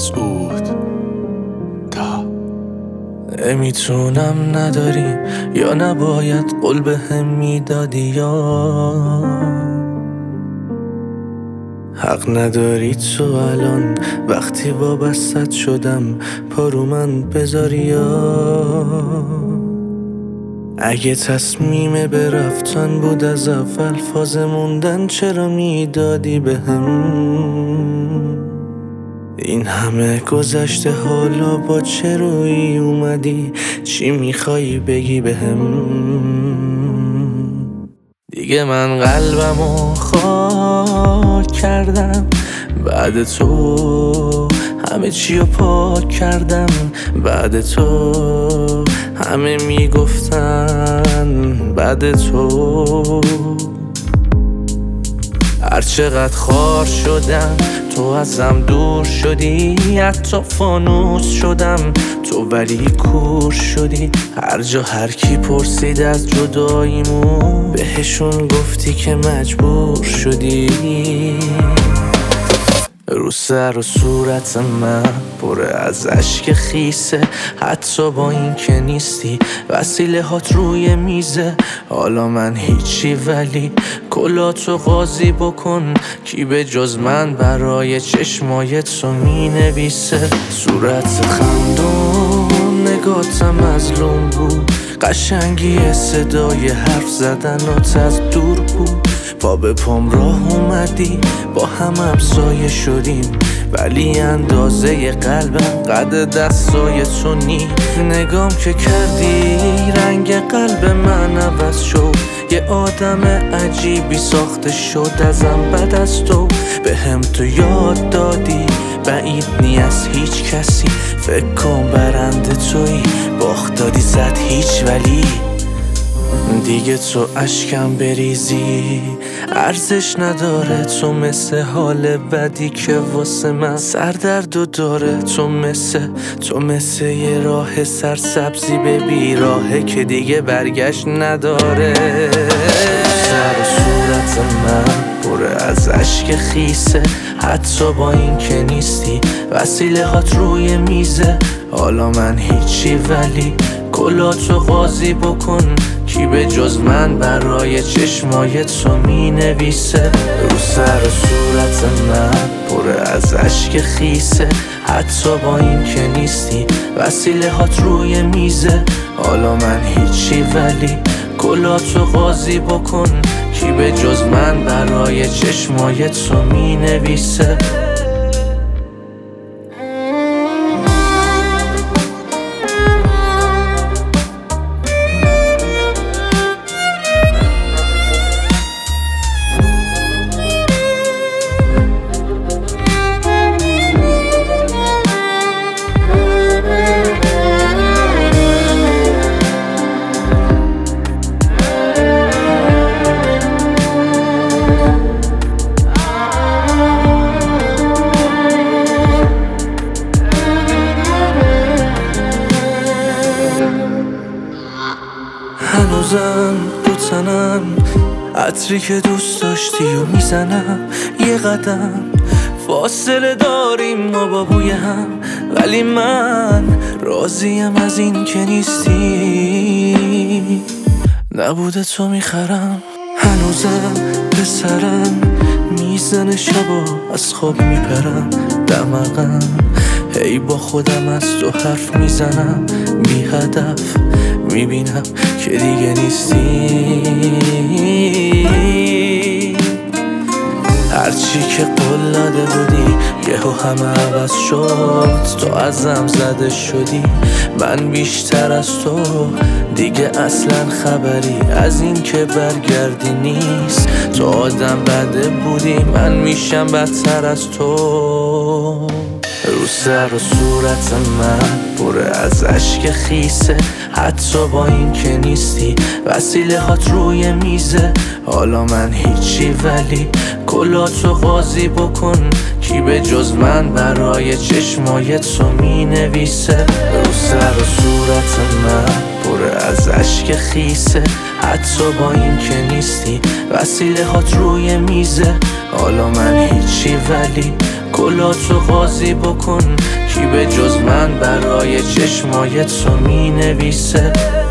مسعود تا نمیتونم نداریم یا نباید قول به هم میدادی یا حق نداری تو الان وقتی وابستت شدم پارو من بذاری یا اگه تصمیم به رفتن بود از اول فاز موندن چرا میدادی به هم این همه گذشته حالا با چه روی اومدی چی میخوای بگی به هم دیگه من قلبمو خاک کردم بعد تو همه چیو پاک کردم بعد تو همه میگفتن بعد تو هرچقدر خار شدم تو ازم دور شدی حتی فانوس شدم تو ولی کور شدی هر جا هر کی پرسید از جداییمون بهشون گفتی که مجبور شدی رو سر و صورت من پر از اشک خیسه حتی با این که نیستی وسیله هات روی میزه حالا من هیچی ولی کلاتو قاضی بکن کی به جز من برای چشمای تو می نویسه صورت خندون نگاتم مظلوم بود قشنگی صدای حرف زدنات از دور بود پا به پام راه اومدی با هم همسایه شدیم ولی اندازه قلبم قد دستای تو نی نگام که کردی رنگ قلب من عوض شد یه آدم عجیبی ساخته شد ازم بعد از تو به هم تو یاد دادی بعید نی از هیچ کسی فکر کن برنده تویی باخت دادی زد هیچ ولی دیگه تو اشکم بریزی ارزش نداره تو مثل حال بدی که واسه من سردرد و داره تو مثل یه راه سرسبزی به بیراهه که دیگه برگشت نداره سر و صورت من پر از اشک خیسه حتی با این که نیستی وسیله هات روی میزه حالا من هیچی ولی کلاتو قاضی بکن کی به جز من برای چشمای تو می نویسه رو سر و صورت من پر از اشک خیسه حتی با این که نیستی وسیله هات روی میزه حالا من هیچی ولی کلاتو قاضی بکن کی به جز من برای چشمای تو می نویسه هنوزم رو تنم عطری که دوست داشتی و میزنم یه قدم فاصله داریم ما با بوی هم ولی من راضیم از این که نیستی نبوده تو میخرم هنوزم به سرم میزنه شبا از خواب میپرم دماغم هی با خودم از تو حرف میزنم بی هدف میبینم که دیگه نیستی هرچی که قول داده بودی یهو همه عوض شد تو ازم زده شدی من بیشتر از تو دیگه اصلا خبری از این که برگردی نیست تو آدم بده بودی من میشم بدتر از تو رو سر و صورت من پر از اشک خیسه حتی با این که نیستی وسیله هات روی میزه حالا من هیچی ولی کلاتو قاضی بکن کی به جز من برای چشمای تو می نویسه رو سر و صورت من پر از اشک خیسه حتی با این که نیستی وسیله هات روی میزه حالا من هیچی ولی گلاتو قاضی بکن، کی به جز من برای چشمای تو می نویسه.